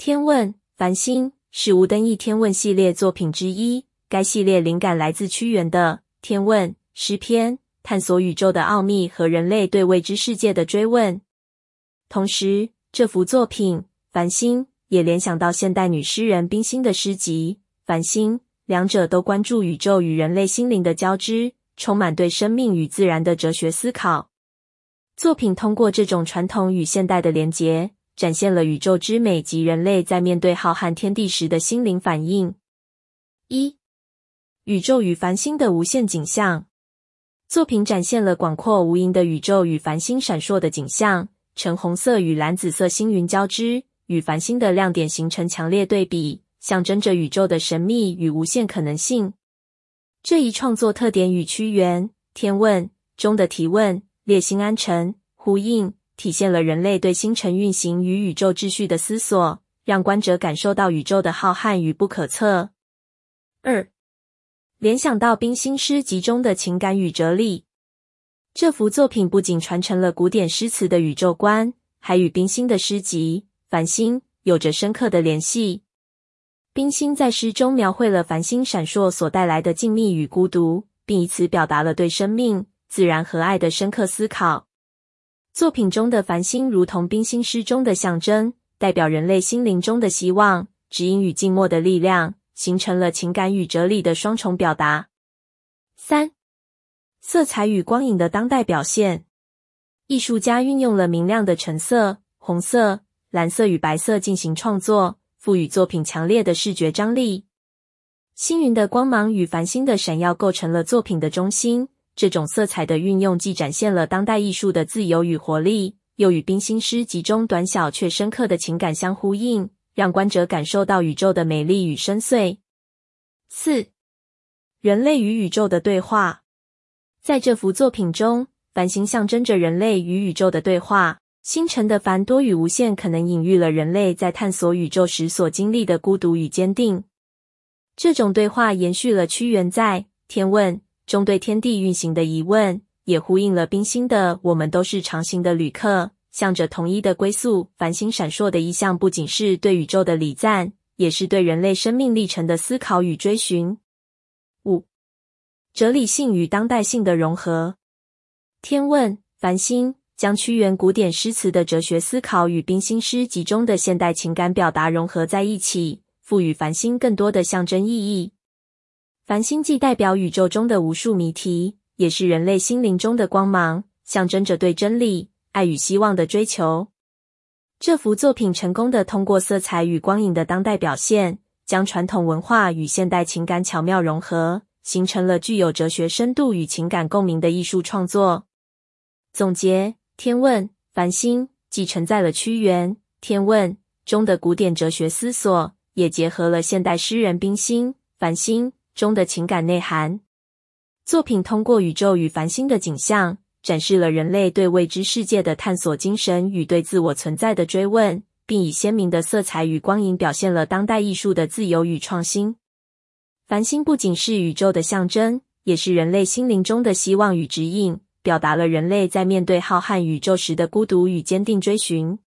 天问，繁星是吴登义天问系列作品之一，该系列灵感来自屈原的《天问》诗篇，探索宇宙的奥秘和人类对未知世界的追问。同时，这幅作品《繁星》也联想到现代女诗人冰心的诗集《繁星》，两者都关注宇宙与人类心灵的交织，充满对生命与自然的哲学思考。作品通过这种传统与现代的连结，展现了宇宙之美及人类在面对浩瀚天地时的心灵反应。1. 宇宙与繁星的无限景象。作品展现了广阔无垠的宇宙与繁星闪烁的景象，橙红色与蓝紫色星云交织，与繁星的亮点形成强烈对比，象征着宇宙的神秘与无限可能性。这一创作特点与屈原《天问》中的提问列星安辰呼应，体现了人类对星辰运行与宇宙秩序的思索，让观者感受到宇宙的浩瀚与不可测。2. 联想到冰心诗集中的情感与哲理。这幅作品不仅传承了古典诗词的宇宙观，还与冰心的诗集《繁星》有着深刻的联系。冰心在诗中描绘了繁星闪烁所带来的静谧与孤独，并以此表达了对生命、自然和爱的深刻思考。作品中的繁星如同冰心诗中的象征，代表人类心灵中的希望、指引与静默的力量，形成了情感与哲理的双重表达。3. 色彩与光影的当代表现。艺术家运用了明亮的橙色、红色、蓝色与白色进行创作，赋予作品强烈的视觉张力。星云的光芒与繁星的闪耀构成了作品的中心，这种色彩的运用既展现了当代艺术的自由与活力，又与冰心诗集中短小却深刻的情感相呼应，让观者感受到宇宙的美丽与深邃。4. 人类与宇宙的对话。在这幅作品中，繁星象征着人类与宇宙的对话，星辰的繁多与无限可能隐喻了人类在探索宇宙时所经历的孤独与坚定。这种对话延续了屈原在《天问》中对天地运行的疑问，也呼应了冰心的我们都是长行的旅客，向着统一的归宿。繁星闪烁的意象不仅是对宇宙的礼赞，也是对人类生命历程的思考与追寻。5. 哲理性与当代性的融合。天问、繁星将屈原古典诗词的哲学思考与冰心诗集中的现代情感表达融合在一起，赋予繁星更多的象征意义。繁星既代表宇宙中的无数谜题，也是人类心灵中的光芒，象征着对真理、爱与希望的追求。这幅作品成功地通过色彩与光影的当代表现，将传统文化与现代情感巧妙融合，形成了具有哲学深度与情感共鸣的艺术创作。总结：天问、繁星既承载了屈原《天问》中的古典哲学思索，也结合了现代诗人冰心《繁星》中的情感内涵。作品通过宇宙与繁星的景象，展示了人类对未知世界的探索精神与对自我存在的追问，并以鲜明的色彩与光影表现了当代艺术的自由与创新。繁星不仅是宇宙的象征，也是人类心灵中的希望与指引，表达了人类在面对浩瀚宇宙时的孤独与坚定追寻。